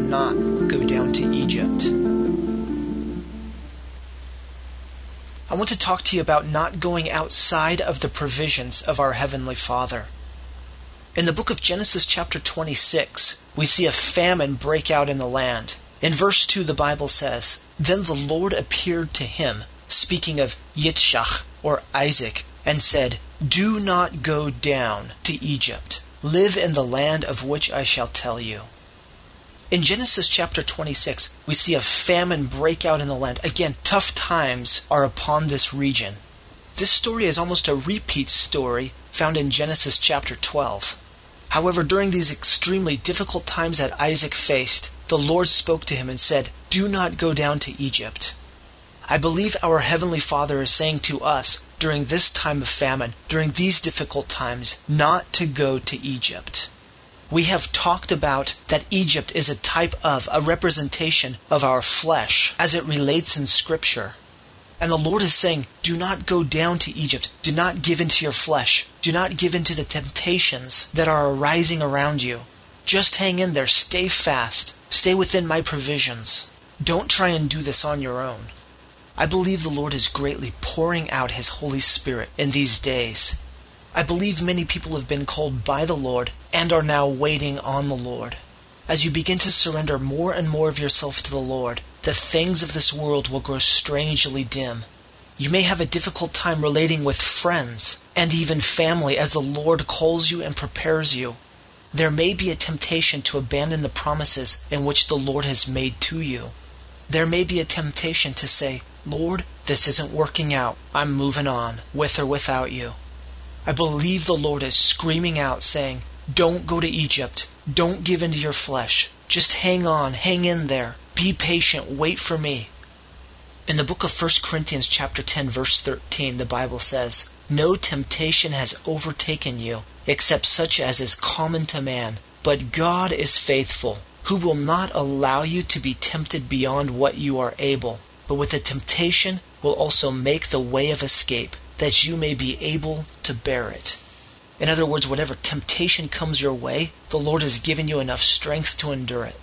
not go down to Egypt. I want to talk to you about not going outside of the provisions of our Heavenly Father. In the book of Genesis chapter 26, we see a famine break out in the land. In verse 2, the Bible says, "Then the Lord appeared to him," speaking of Yitzchak, or Isaac, and said, "Do not go down to Egypt. Live in the land of which I shall tell you." In Genesis chapter 26, we see a famine break out in the land. Again, tough times are upon this region. This story is almost a repeat story found in Genesis chapter 12. However, during these extremely difficult times that Isaac faced, the Lord spoke to him and said, "Do not go down to Egypt." I believe our Heavenly Father is saying to us during this time of famine, during these difficult times, not to go to Egypt. We have talked about that Egypt is a type of, a representation of our flesh as it relates in Scripture. And the Lord is saying, do not go down to Egypt. Do not give into your flesh. Do not give into the temptations that are arising around you. Just hang in there. Stay fast. Stay within my provisions. Don't try and do this on your own. I believe the Lord is greatly pouring out His Holy Spirit in these days. I believe many people have been called by the Lord and are now waiting on the Lord. As you begin to surrender more and more of yourself to the Lord, the things of this world will grow strangely dim. You may have a difficult time relating with friends and even family as the Lord calls you and prepares you. There may be a temptation to abandon the promises in which the Lord has made to you. There may be a temptation to say, "Lord, this isn't working out. I'm moving on, with or without you." I believe the Lord is screaming out saying, don't go to Egypt. Don't give into your flesh. Just hang on, hang in there. Be patient, wait for me. In the book of 1 Corinthians chapter 10, verse 13, the Bible says, "No temptation has overtaken you, except such as is common to man. But God is faithful, who will not allow you to be tempted beyond what you are able, but with the temptation will also make the way of escape, that you may be able to bear it." In other words, whatever temptation comes your way, the Lord has given you enough strength to endure it.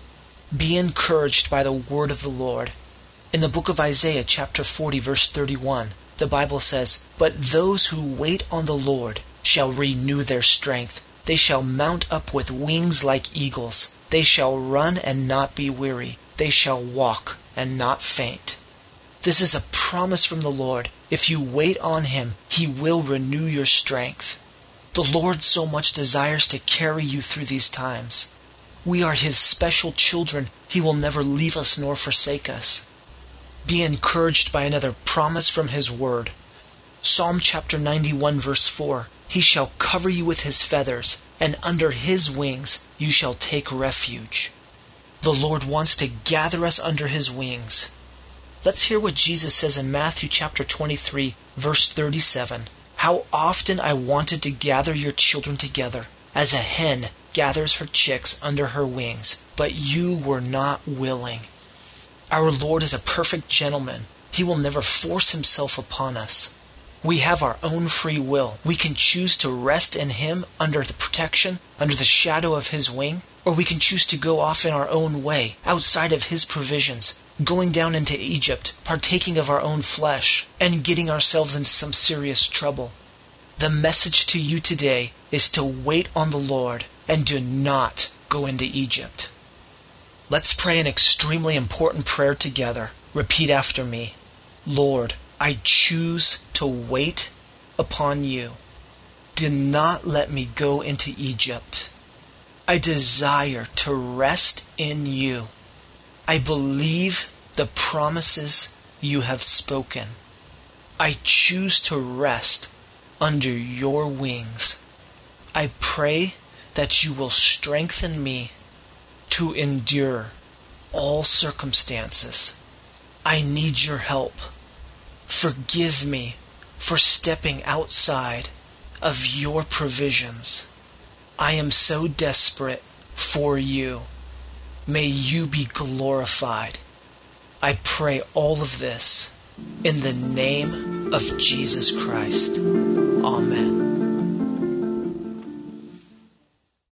Be encouraged by the word of the Lord. In the book of Isaiah, chapter 40, verse 31, the Bible says, "But those who wait on the Lord shall renew their strength. They shall mount up with wings like eagles. They shall run and not be weary. They shall walk and not faint." This is a promise from the Lord. If you wait on Him, He will renew your strength. The Lord so much desires to carry you through these times. We are His special children. He will never leave us nor forsake us. Be encouraged by another promise from His Word. Psalm chapter 91, verse 4, "He shall cover you with His feathers, and under His wings you shall take refuge." The Lord wants to gather us under His wings. Let's hear what Jesus says in Matthew chapter 23, verse 37. "How often I wanted to gather your children together, as a hen gathers her chicks under her wings, but you were not willing." Our Lord is a perfect gentleman. He will never force Himself upon us. We have our own free will. We can choose to rest in Him under the protection, under the shadow of His wing, or we can choose to go off in our own way, outside of His provisions, going down into Egypt, partaking of our own flesh, and getting ourselves into some serious trouble. The message to you today is to wait on the Lord and do not go into Egypt. Let's pray an extremely important prayer together. Repeat after me. Lord, I choose to wait upon you. Do not let me go into Egypt. I desire to rest in you. I believe the promises you have spoken. I choose to rest under your wings. I pray that you will strengthen me to endure all circumstances. I need your help. Forgive me for stepping outside of your provisions. I am so desperate for you. May you be glorified. I pray all of this in the name of Jesus Christ. Amen.